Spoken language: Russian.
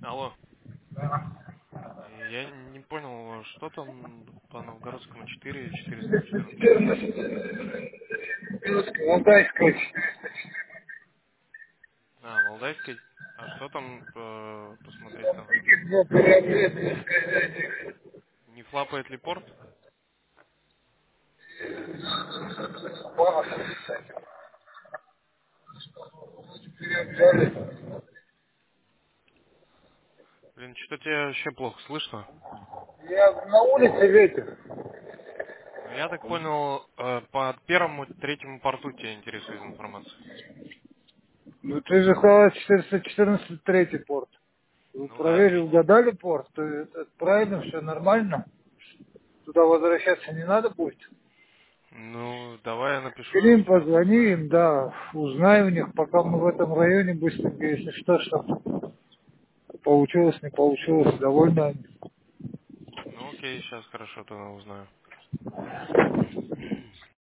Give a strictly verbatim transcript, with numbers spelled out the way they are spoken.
Алло. Да. Я не понял, что там по Новгородскому четыре четыреста четырнадцать. Валдайская. А, Валдайской. А что там э, посмотреть надо? Таких два приобретения сказать. Не флапает ли порт? Блин, что-то тебя вообще плохо слышно. Я на улице ветер. Ну, я так понял, э, по первому, третьему порту тебя интересует информация. Ну ты же сказал четыреста четырнадцать третий порт. Вы Ну да. проверили, угадали порт, то это правильно, все нормально. Туда возвращаться не надо будет. Ну, давай я напишу им, Или им сейчас позвони узнаю. им, да, узнай у них, пока мы в этом районе быстренько, если что, что получилось, не получилось, довольны они. Ну окей, сейчас хорошо, тогда узнаю.